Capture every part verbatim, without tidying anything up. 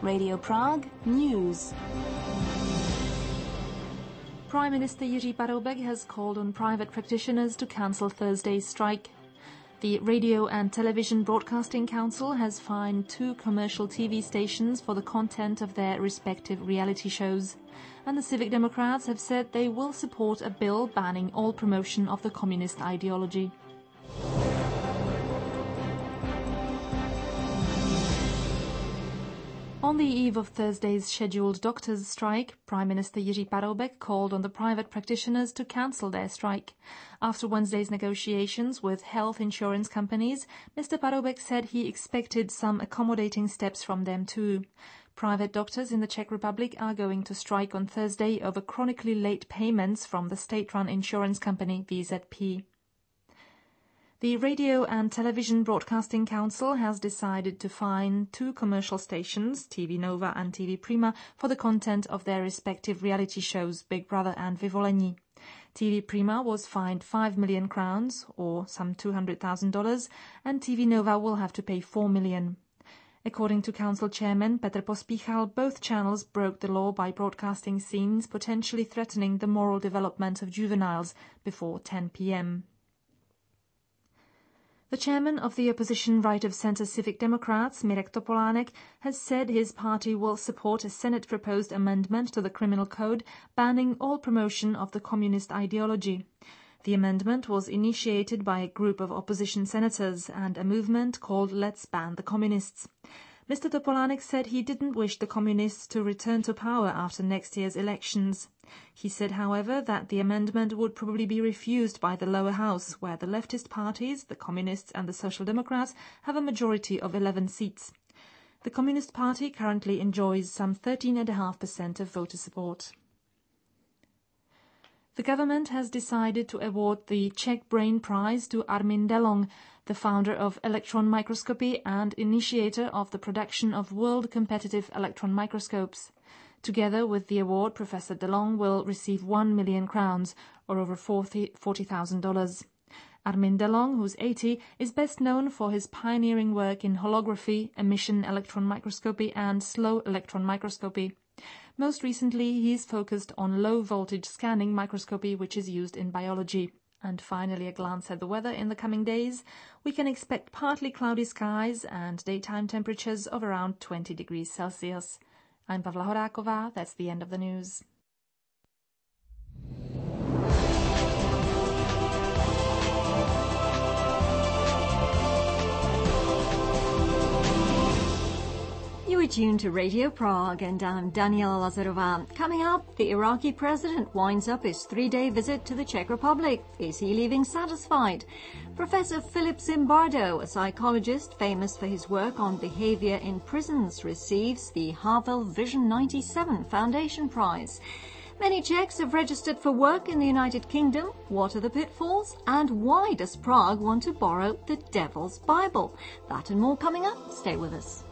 Radio Prague News. Prime Minister Jiří Paroubek has called on private practitioners to cancel Thursday's strike. The Radio and Television Broadcasting Council has fined two commercial T V stations for the content of their respective reality shows. And the Civic Democrats have said they will support a bill banning all promotion of the communist ideology. On the eve of Thursday's scheduled doctors' strike, Prime Minister Jiří Paroubek called on the private practitioners to cancel their strike. After Wednesday's negotiations with health insurance companies, Mister Paroubek said he expected some accommodating steps from them too. Private doctors in the Czech Republic are going to strike on Thursday over chronically late payments from the state-run insurance company V Z P. The Radio and Television Broadcasting Council has decided to fine two commercial stations, T V Nova and T V Prima, for the content of their respective reality shows Big Brother and Vyvolení. T V Prima was fined five million crowns, or some two hundred thousand dollars, and T V Nova will have to pay four million. According to Council Chairman Petr Pospíchal, both channels broke the law by broadcasting scenes potentially threatening the moral development of juveniles before ten p.m. The chairman of the opposition right-of-centre Civic Democrats, Mirek Topolánek, has said his party will support a Senate-proposed amendment to the criminal code banning all promotion of the communist ideology. The amendment was initiated by a group of opposition senators and a movement called Let's Ban the Communists. Mister Topolánek said he didn't wish the communists to return to power after next year's elections. He said, however, that the amendment would probably be refused by the lower house, where the leftist parties, the Communists and the Social Democrats, have a majority of eleven seats. The Communist Party currently enjoys some thirteen point five percent of voter support. The government has decided to award the Czech Brain Prize to Armin Delong, the founder of electron microscopy and initiator of the production of world competitive electron microscopes. Together with the award, Professor Delong will receive one million crowns, or over forty thousand dollars. Armin Delong, who's eighty, is best known for his pioneering work in holography, emission electron microscopy and slow electron microscopy. Most recently, he's focused on low-voltage scanning microscopy, which is used in biology. And finally, a glance at the weather in the coming days. We can expect partly cloudy skies and daytime temperatures of around twenty degrees Celsius. I'm Pavla Horáková. That's the end of the news. You are tuned to Radio Prague, and I'm Daniela Lazarová. Coming up, the Iraqi president winds up his three-day visit to the Czech Republic. Is he leaving satisfied? Professor Philip Zimbardo, a psychologist famous for his work on behavior in prisons, receives the Havel Vision ninety-seven Foundation Prize. Many Czechs have registered for work in the United Kingdom. What are the pitfalls? And why does Prague want to borrow the Devil's Bible? That and more coming up. Stay with us.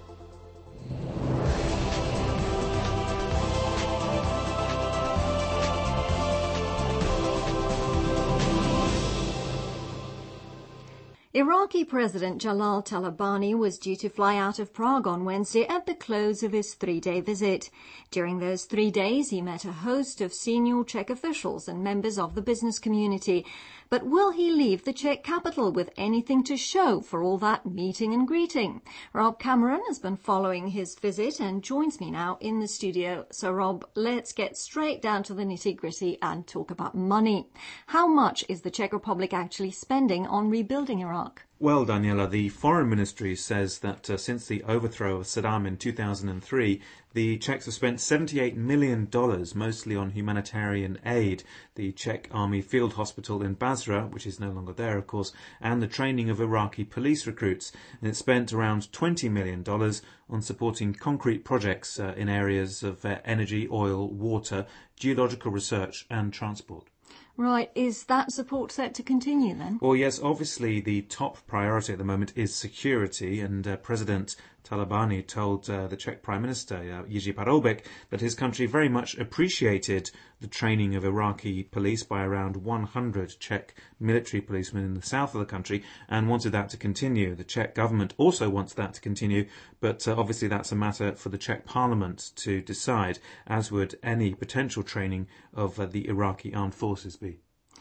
Iraqi President Jalal Talabani was due to fly out of Prague on Wednesday at the close of his three-day visit. During those three days, he met a host of senior Czech officials and members of the business community. But will he leave the Czech capital with anything to show for all that meeting and greeting? Rob Cameron has been following his visit and joins me now in the studio. So, Rob, let's get straight down to the nitty-gritty and talk about money. How much is the Czech Republic actually spending on rebuilding Iraq? Well, Daniela, the Foreign Ministry says that uh, since the overthrow of Saddam in two thousand three, the Czechs have spent seventy-eight million dollars, mostly on humanitarian aid. The Czech Army Field Hospital in Basra, which is no longer there, of course, and the training of Iraqi police recruits. And it spent around twenty million dollars on supporting concrete projects uh, in areas of uh, energy, oil, water, geological research and transport. Right. Is that support set to continue then? Well, yes, obviously the top priority at the moment is security, and uh, President Talabani told uh, the Czech Prime Minister, uh, Jiří Paroubek, that his country very much appreciated the training of Iraqi police by around one hundred Czech military policemen in the south of the country and wanted that to continue. The Czech government also wants that to continue, but uh, obviously that's a matter for the Czech Parliament to decide, as would any potential training of uh, the Iraqi armed forces be.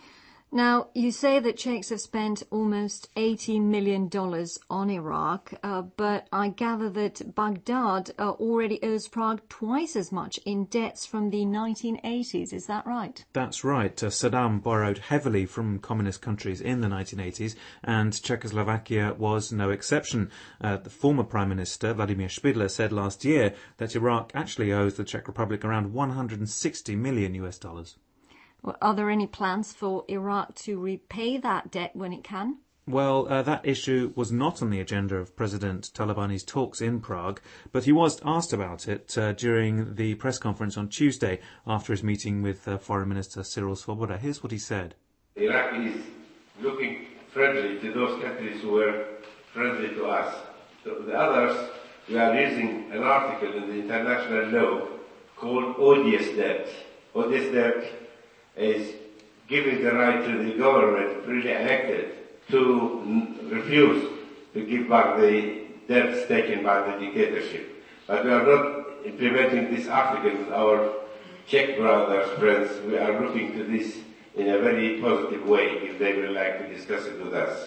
Now, you say that Czechs have spent almost eighty million dollars on Iraq, uh, but I gather that Baghdad uh, already owes Prague twice as much in debts from the nineteen eighties. Is that right? That's right. Uh, Saddam borrowed heavily from communist countries in the nineteen eighties, and Czechoslovakia was no exception. Uh, the former Prime Minister, Vladimir Špidla, said last year that Iraq actually owes the Czech Republic around one hundred sixty million U S dollars. Well, are there any plans for Iraq to repay that debt when it can? Well, uh, that issue was not on the agenda of President Talabani's talks in Prague, but he was asked about it uh, during the press conference on Tuesday after his meeting with uh, Foreign Minister Cyril Svoboda. Here's what he said. Iraq is looking friendly to those countries who were friendly to us. So the others, we are using an article in the international law called odious debt. Odious debt is giving the right to the government freely elected to n- refuse to give back the debts taken by the dictatorship. But we are not implementing this article with our Czech brothers, friends. We are looking to this in a very positive way if they would like to discuss it with us.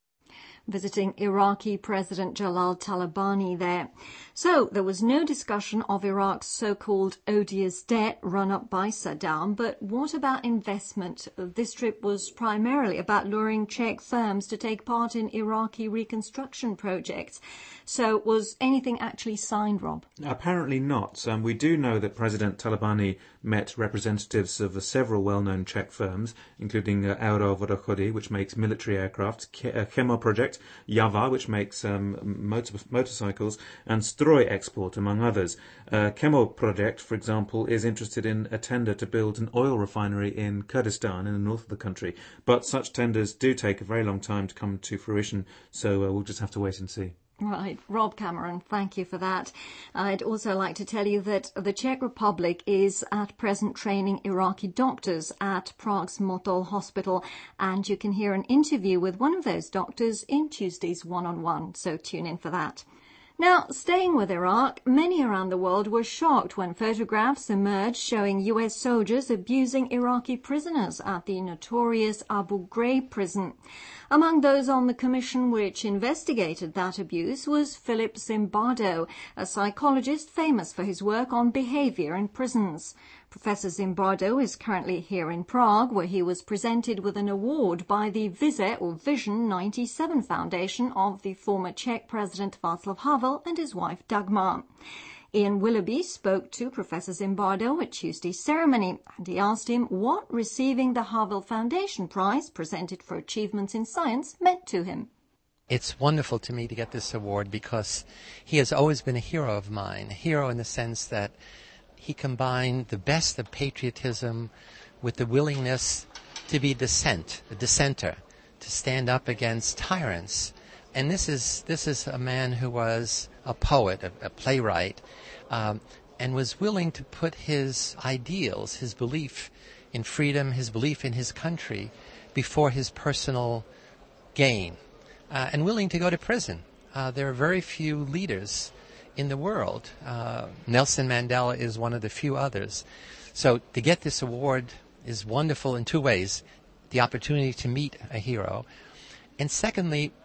Visiting Iraqi President Jalal Talabani there. So there was no discussion of Iraq's so-called odious debt run up by Saddam, but what about investment? This trip was primarily about luring Czech firms to take part in Iraqi reconstruction projects. So was anything actually signed, Rob? Apparently not. Um, we do know that President Talabani met representatives of uh, several well-known Czech firms, including uh, Euro Vodochody, which makes military aircraft, Ke- uh, Chemo Project, Java, which makes um, motor- motorcycles, and Stroj Export, among others. Uh, Chemo Project, for example, is interested in a tender to build an oil refinery in Kurdistan, in the north of the country. But such tenders do take a very long time to come to fruition, so uh, we'll just have to wait and see. Right. Rob Cameron, thank you for that. I'd also like to tell you that the Czech Republic is at present training Iraqi doctors at Prague's Motol Hospital, and you can hear an interview with one of those doctors in Tuesday's one-on-one, so tune in for that. Now, staying with Iraq, many around the world were shocked when photographs emerged showing U S soldiers abusing Iraqi prisoners at the notorious Abu Ghraib prison. Among those on the commission which investigated that abuse was Philip Zimbardo, a psychologist famous for his work on behavior in prisons. Professor Zimbardo is currently here in Prague, where he was presented with an award by the Vize or Vision ninety-seven Foundation of the former Czech President Václav Havel and his wife Dagmar. Ian Willoughby spoke to Professor Zimbardo at Tuesday's ceremony, and he asked him what receiving the Havel Foundation Prize, presented for achievements in science, meant to him. It's wonderful to me to get this award because he has always been a hero of mine, a hero in the sense that he combined the best of patriotism with the willingness to be dissent, a dissenter, to stand up against tyrants. And this is this is a man who was a poet, a, a playwright, um, and was willing to put his ideals, his belief in freedom, his belief in his country before his personal gain, uh, and willing to go to prison. Uh, there are very few leaders in the world. Uh, Nelson Mandela is one of the few others. So to get this award is wonderful in two ways. The opportunity to meet a hero. And secondly,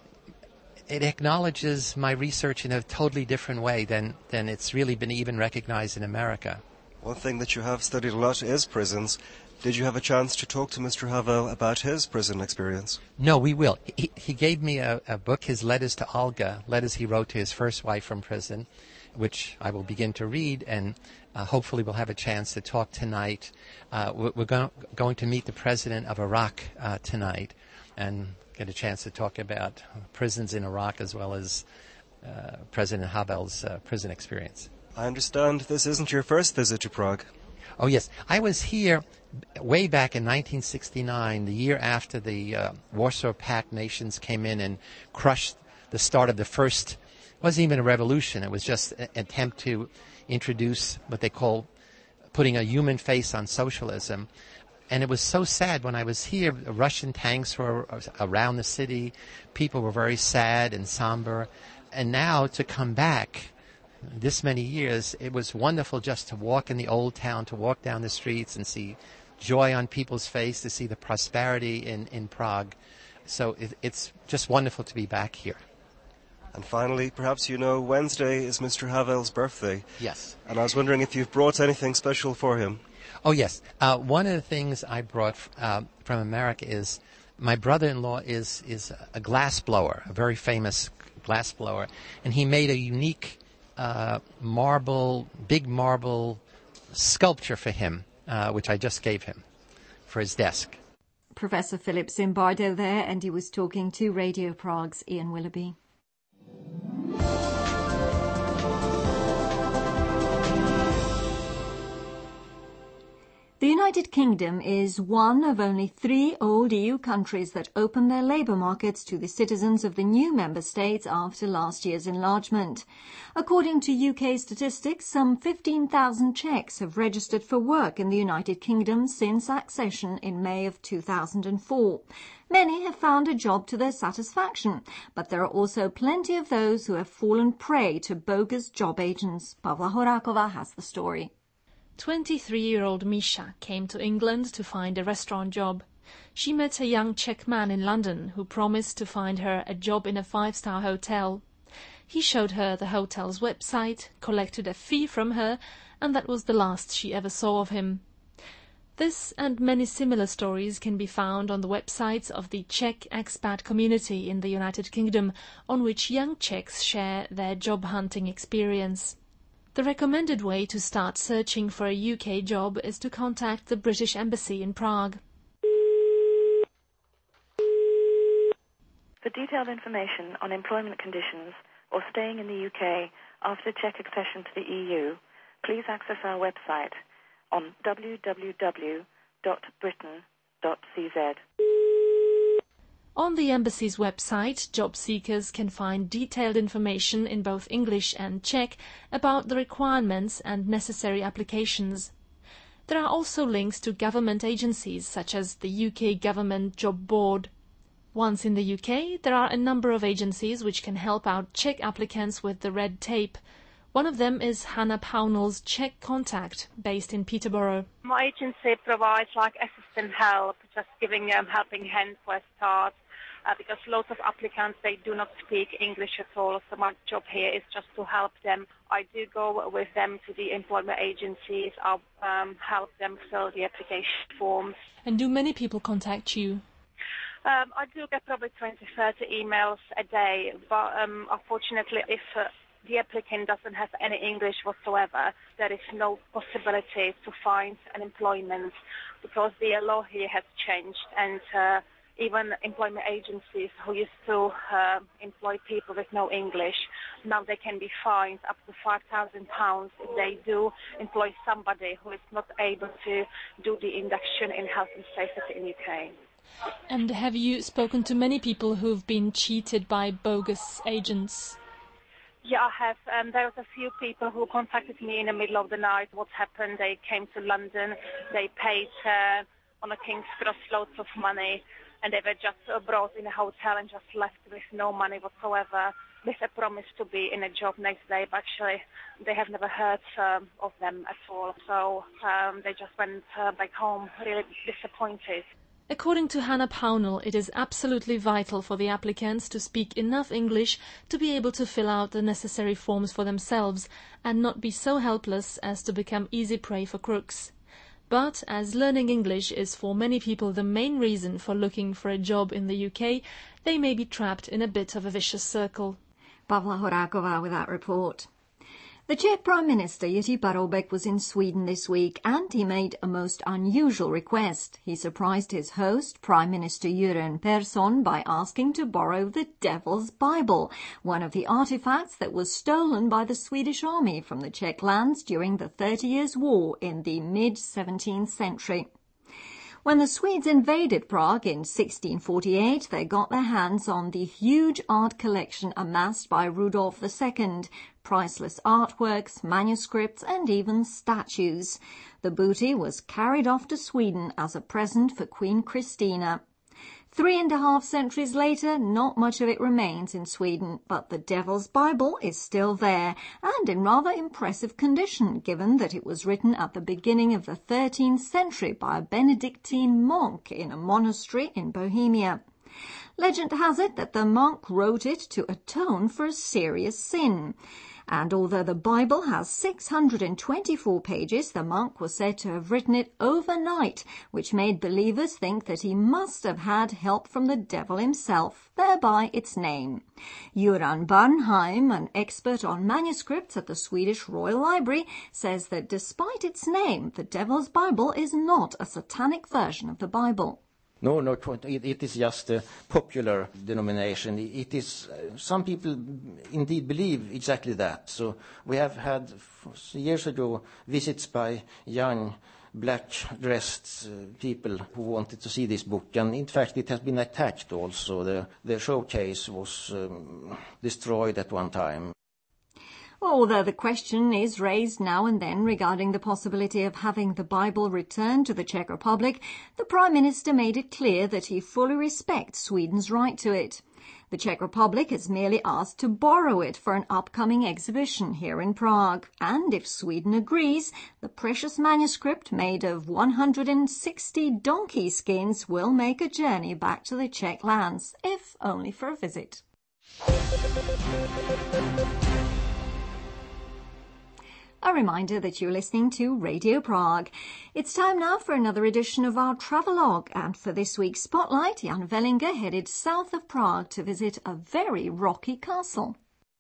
it acknowledges my research in a totally different way than, than it's really been even recognized in America. One thing that you have studied a lot is prisons. Did you have a chance to talk to Mister Havel about his prison experience? No, we will. He, he gave me a, a book, his letters to Olga, letters he wrote to his first wife from prison, which I will begin to read, and uh, hopefully we'll have a chance to talk tonight. Uh, we're we're go- going to meet the president of Iraq uh, tonight and get a chance to talk about prisons in Iraq as well as uh, President Havel's uh, prison experience. I understand this isn't your first visit to Prague. Oh, yes. I was here way back in nineteen sixty-nine, the year after the uh, Warsaw Pact nations came in and crushed the start of the first wasn't even a revolution. It was just an attempt to introduce what they call putting a human face on socialism. And it was so sad when I was here. Russian tanks were around the city. People were very sad and somber. And now to come back this many years, it was wonderful just to walk in the old town, to walk down the streets and see joy on people's face, to see the prosperity in, in Prague. So it, it's just wonderful to be back here. And finally, perhaps you know, Wednesday is Mister Havel's birthday. Yes. And I was wondering if you've brought anything special for him. Oh, yes. Uh, one of the things I brought uh, from America is my brother-in-law is, is a glass blower, a very famous glass blower, and he made a unique uh, marble, big marble sculpture for him, uh, which I just gave him for his desk. Professor Philip Zimbardo there, and he was talking to Radio Prague's Ian Willoughby. The United Kingdom is one of only three old E U countries that opened their labour markets to the citizens of the new member states after last year's enlargement. According to U K statistics, some fifteen thousand Czechs have registered for work in the United Kingdom since accession in May of two thousand four. Many have found a job to their satisfaction, but there are also plenty of those who have fallen prey to bogus job agents. Pavla Horáková has the story. twenty-three-year-old Misha came to England to find a restaurant job. She met a young Czech man in London who promised to find her a job in a five-star hotel. He showed her the hotel's website, collected a fee from her, and that was the last she ever saw of him. This and many similar stories can be found on the websites of the Czech expat community in the United Kingdom, on which young Czechs share their job-hunting experience. The recommended way to start searching for a U K job is to contact the British Embassy in Prague. For detailed information on employment conditions or staying in the U K after Czech accession to the E U, please access our website on w w w dot britain dot c z. On the Embassy's website, job seekers can find detailed information in both English and Czech about the requirements and necessary applications. There are also links to government agencies such as the U K Government Job Board. Once in the U K, there are a number of agencies which can help out Czech applicants with the red tape. One of them is Hannah Pownell's Czech Contact, based in Peterborough. My agency provides like assistant help, just giving them helping hand for a start, uh, because lots of applicants, they do not speak English at all, so my job here is just to help them. I do go with them to the employment agencies, I'll um, help them fill the application forms. And do many people contact you? Um, I do get probably twenty, thirty emails a day, but um, unfortunately if uh, the applicant doesn't have any English whatsoever, there is no possibility to find an employment because the law here has changed, and uh, even employment agencies who used to uh, employ people with no English, now they can be fined up to five thousand pounds if they do employ somebody who is not able to do the induction in health and safety in the U K. And have you spoken to many people who've been cheated by bogus agents? Yeah, I have. Um, there was a few people who contacted me in the middle of the night. What happened? They came to London. They paid uh, on a King's Cross loads of money, and they were just uh, brought in a hotel and just left with no money whatsoever, with a promise to be in a job next day. But actually, they have never heard um, of them at all. So um, they just went uh, back home really disappointed. According to Hannah Pownell, it is absolutely vital for the applicants to speak enough English to be able to fill out the necessary forms for themselves and not be so helpless as to become easy prey for crooks. But as learning English is for many people the main reason for looking for a job in the U K, they may be trapped in a bit of a vicious circle. Pavla Horáková with that report. The Czech Prime Minister Jiří Paroubek was in Sweden this week, and he made a most unusual request. He surprised his host, Prime Minister Göran Persson, by asking to borrow the Devil's Bible, one of the artifacts that was stolen by the Swedish army from the Czech lands during the Thirty Years' War in the mid-seventeenth century. When the Swedes invaded Prague in sixteen forty-eight, they got their hands on the huge art collection amassed by Rudolf the Second, priceless artworks, manuscripts and even statues. The booty was carried off to Sweden as a present for Queen Christina. Three and a half centuries later, not much of it remains in Sweden, but the Devil's Bible is still there, and in rather impressive condition, given that it was written at the beginning of the thirteenth century by a Benedictine monk in a monastery in Bohemia. Legend has it that the monk wrote it to atone for a serious sin. And although the Bible has six hundred twenty-four pages, the monk was said to have written it overnight, which made believers think that he must have had help from the devil himself, thereby its name. Göran Bernheim, an expert on manuscripts at the Swedish Royal Library, says that despite its name, the Devil's Bible is not a satanic version of the Bible. No, no, it, it is just a popular denomination. It is, uh, some people indeed believe exactly that. So we have had years ago visits by young black-dressed uh, people who wanted to see this book. And in fact, it has been attacked also. The, the showcase was um, destroyed at one time. Although the question is raised now and then regarding the possibility of having the Bible returned to the Czech Republic, the Prime Minister made it clear that he fully respects Sweden's right to it. The Czech Republic has merely asked to borrow it for an upcoming exhibition here in Prague, and if Sweden agrees, the precious manuscript made of one hundred sixty donkey skins will make a journey back to the Czech lands, if only for a visit. A reminder that you're listening to Radio Prague. It's time now for another edition of our travelogue, and for this week's spotlight, Jan Wellinger headed south of Prague to visit a very rocky castle.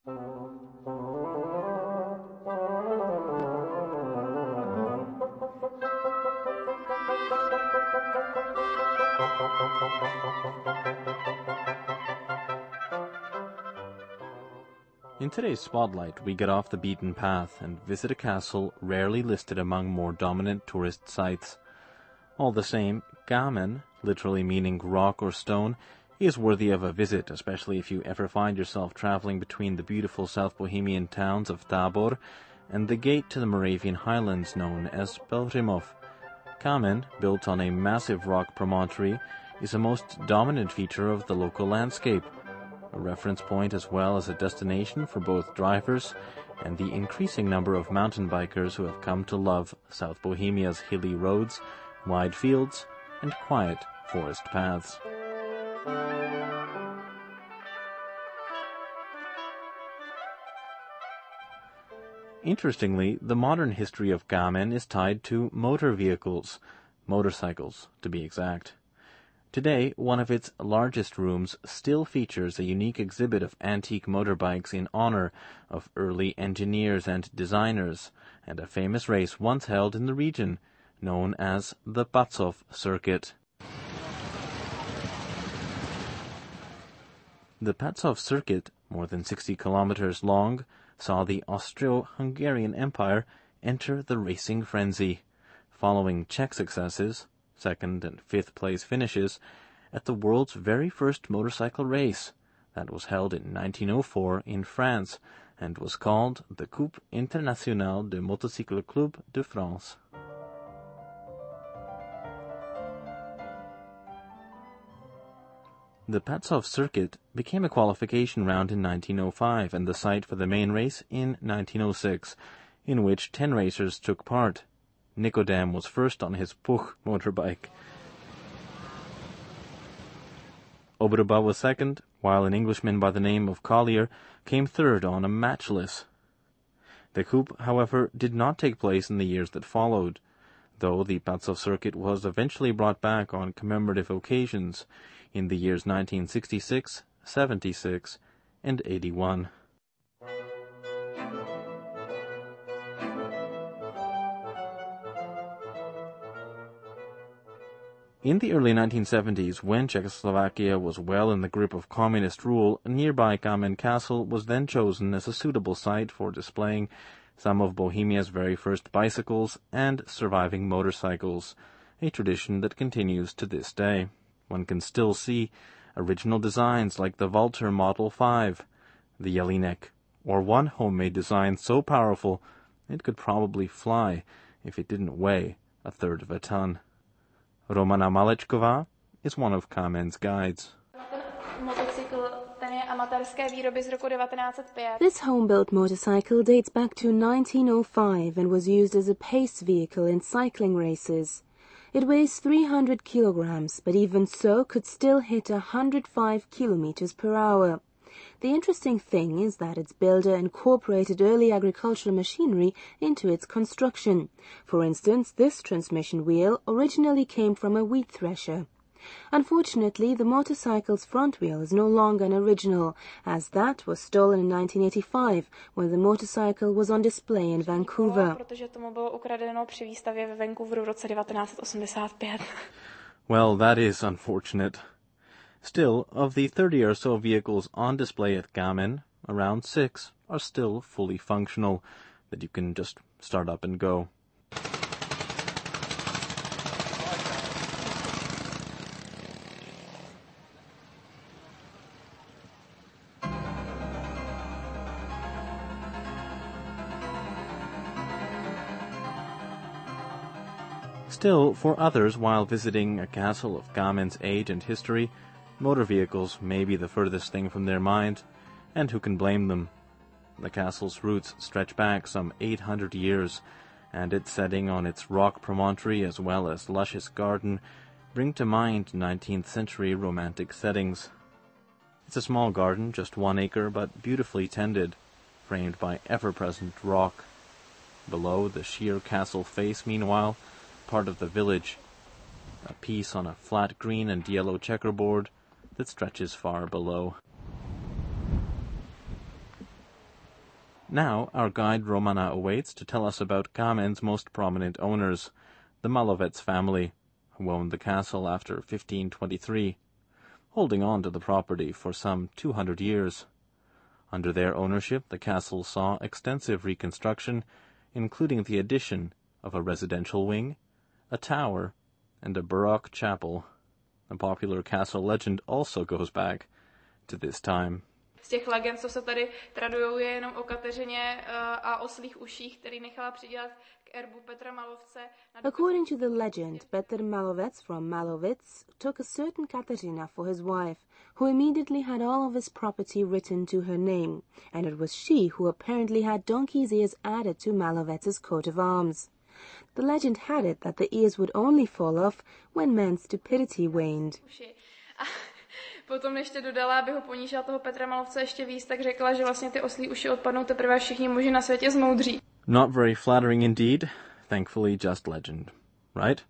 In today's Spotlight, we get off the beaten path and visit a castle rarely listed among more dominant tourist sites. All the same, Gamen, literally meaning rock or stone, is worthy of a visit, especially if you ever find yourself traveling between the beautiful South Bohemian towns of Tábor and the gate to the Moravian highlands known as Pelhřimov. Gamen, built on a massive rock promontory, is a most dominant feature of the local landscape, a reference point as well as a destination for both drivers and the increasing number of mountain bikers who have come to love South Bohemia's hilly roads, wide fields, and quiet forest paths. Interestingly, the modern history of Gamen is tied to motor vehicles, motorcycles to be exact. Today, one of its largest rooms still features a unique exhibit of antique motorbikes in honor of early engineers and designers, and a famous race once held in the region, known as the Patzov Circuit. The Patzov Circuit, more than sixty kilometers long, saw the Austro-Hungarian Empire enter the racing frenzy, following Czech successes, second and fifth place finishes, at the world's very first motorcycle race that was held in nineteen oh four in France and was called the Coupe Internationale de Motocycle Club de France. The Patzov Circuit became a qualification round in nineteen oh five and the site for the main race in nineteen oh six, in which ten racers took part. Nikodem was first on his Puch motorbike. Obruba was second, while an Englishman by the name of Collier came third on a Matchless. The Coupe, however, did not take place in the years that followed, though the Patzov Circuit was eventually brought back on commemorative occasions in the years nineteen sixty-six, seventy-six, and eighty-one. In the early nineteen seventies, when Czechoslovakia was well in the grip of communist rule, nearby Gamen Castle was then chosen as a suitable site for displaying some of Bohemia's very first bicycles and surviving motorcycles, a tradition that continues to this day. One can still see original designs like the Walter Model five, the Jelinek, or one homemade design so powerful it could probably fly if it didn't weigh a third of a ton. Romana Malečková is one of Kamen's guides. This home-built motorcycle dates back to nineteen oh five and was used as a pace vehicle in cycling races. It weighs three hundred kilograms, but even so could still hit one hundred five kilometers per hour. The interesting thing is that its builder incorporated early agricultural machinery into its construction. For instance, this transmission wheel originally came from a wheat thresher. Unfortunately, the motorcycle's front wheel is no longer an original, as that was stolen in nineteen eighty-five, when the motorcycle was on display in Vancouver. Well, that is unfortunate. Still, of the thirty or so vehicles on display at Kamen, around six are still fully functional, that you can just start up and go. Still, for others, while visiting a castle of Kamen's age and history, motor vehicles may be the furthest thing from their mind, and who can blame them? The castle's roots stretch back some eight hundred years, and its setting on its rock promontory as well as luscious garden bring to mind nineteenth century romantic settings. It's a small garden, just one acre, but beautifully tended, framed by ever-present rock. Below the sheer castle face, meanwhile, part of the village, a piece on a flat green and yellow checkerboard that stretches far below. Now our guide Romana awaits to tell us about Kamen's most prominent owners, the Malovets family, who owned the castle after fifteen twenty-three, holding on to the property for some two hundred years. Under their ownership, the castle saw extensive reconstruction, including the addition of a residential wing, a tower, and a Baroque chapel. A popular castle legend also goes back to this time. Z těch legend, co se tady tradujou, je jenom o Kateřině a oslích uších, který nechala přidělat k erbu Petra Malovce. According to the legend, Petr Malovec from Malovitz took a certain Kateřina for his wife, who immediately had all of his property written to her name, and it was she who apparently had donkey's ears added to Malovetz's coat of arms. The legend had it that the ears would only fall off when men's stupidity waned. Potom ještě dodala, aby ho ponížila toho Petra Malovce ještě víc, tak řekla, že vlastně ty oslí uši odpadnou teprve všichni muži na světě zmoudří. Not very flattering indeed, thankfully just legend, right?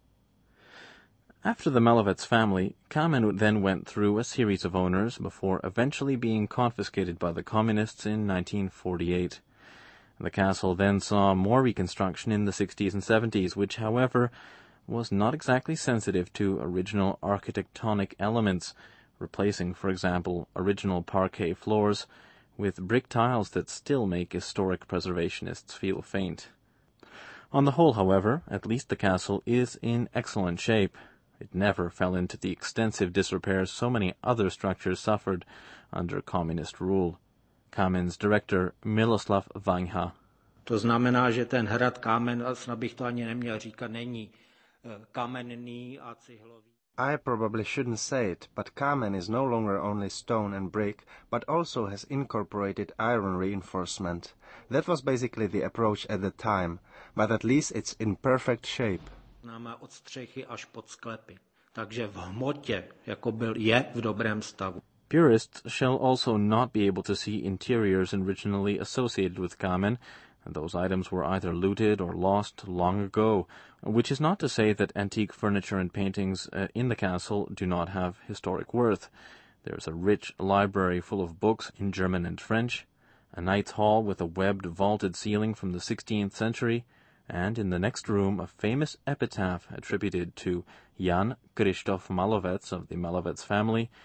After the Malovets family, Kamen then went through a series of owners before eventually being confiscated by the communists in nineteen forty-eight. The castle then saw more reconstruction in the sixties and seventies, which, however, was not exactly sensitive to original architectonic elements, replacing, for example, original parquet floors with brick tiles that still make historic preservationists feel faint. On the whole, however, at least the castle is in excellent shape. It never fell into the extensive disrepair so many other structures suffered under communist rule. Kamen's director Miloslav Vaňha. To znamená, že ten hrad Kámen, snad bych to ani neměl říkat, není kamenný a cihlový. I probably shouldn't say it, but Kamen is no longer only stone and brick, but also has incorporated iron reinforcement. That was basically the approach at the time, but at least it's in perfect shape. Známe od střechy až pod sklepy, takže v hmotě, jako byl, je v dobrém stavu. Purists shall also not be able to see interiors originally associated with Kamen, and those items were either looted or lost long ago, which is not to say that antique furniture and paintings uh, in the castle do not have historic worth. There's a rich library full of books in German and French, a knight's hall with a webbed vaulted ceiling from the sixteenth century, and in the next room a famous epitaph attributed to Jan Krzysztof Malovec of the Malovets family,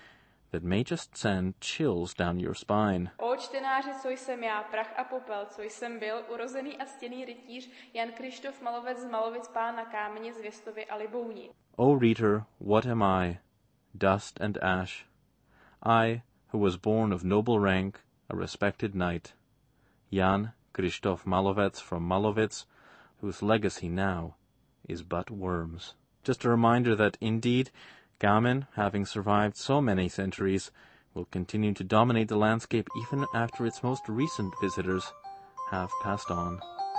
that may just send chills down your spine. O čtenáři, co jsem já, prach a popel, co jsem byl, urozený a ctěný rytíř Jan Krištof Malovec z Malovic pán na kámeni, Zvěstově a Libouni. O reader, what am I? Dust and ash. I, who was born of noble rank, a respected knight. Jan Krištof Malovec from Malovic, whose legacy now is but worms. Just a reminder that, indeed, Kámen, having survived so many centuries, will continue to dominate the landscape even after its most recent visitors have passed on.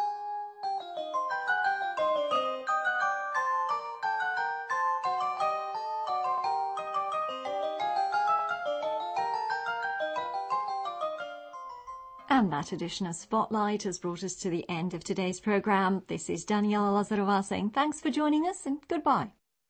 And that edition of Spotlight has brought us to the end of today's programme. This is Daniela Lazarová saying thanks for joining us and goodbye.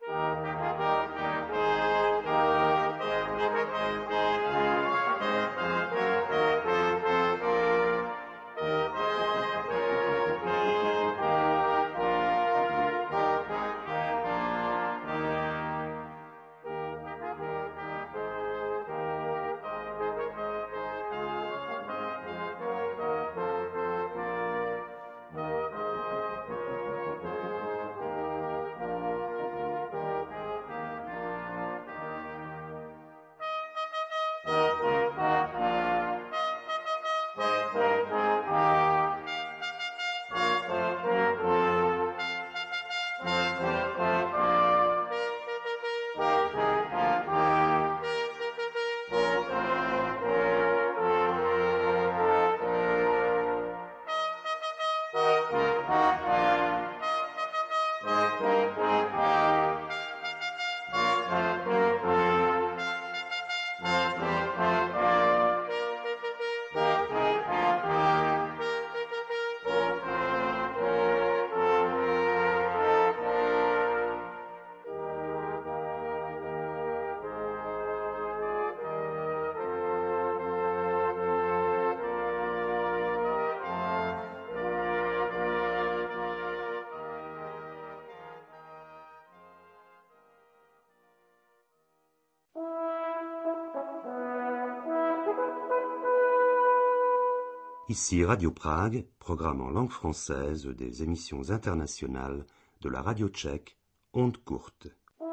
Ici Radio Prague, programme en langue française des émissions internationales de la radio tchèque, Ondes courtes.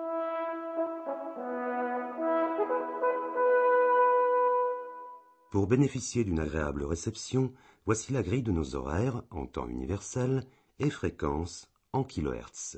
Pour bénéficier d'une agréable réception, voici la grille de nos horaires en temps universel et fréquence en kilohertz.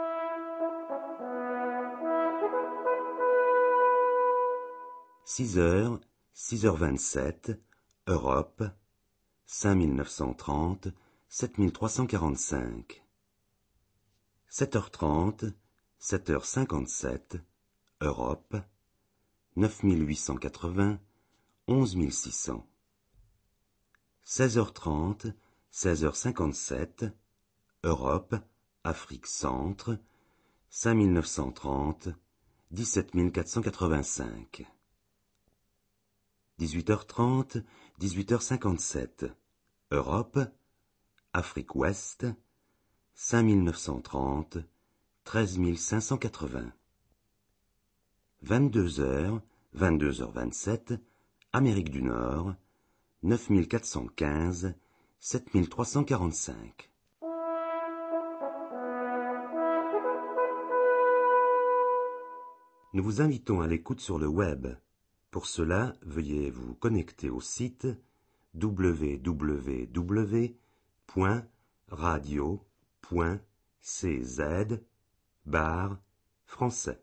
six heures, six heures vingt-sept, Europe, cinq mille neuf cent trente, sept mille trois cent quarante-cinq. sept heures trente, sept heures cinquante-sept, Europe, neuf mille huit cent quatre-vingts, onze mille six cents. seize heures trente, seize heures cinquante-sept, Europe, Afrique centre, cinq mille neuf cent trente, dix-sept mille quatre cent quatre-vingt-cinq. dix-huit heures trente, dix-huit heures cinquante-sept, Europe, Afrique ouest, cinq mille neuf cent trente, treize mille cinq cent quatre-vingts. vingt-deux heures, vingt-deux heures vingt-sept, Amérique du Nord, neuf mille quatre cent quinze, sept mille trois cent quarante-cinq. Nous vous invitons à l'écoute sur le web. Pour cela, veuillez vous connecter au site w w w point radio point c z barre français.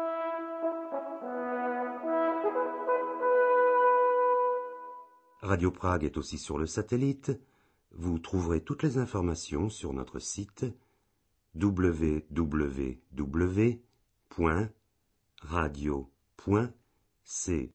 Radio Prague est aussi sur le satellite. Vous trouverez toutes les informations sur notre site w w w point radio point c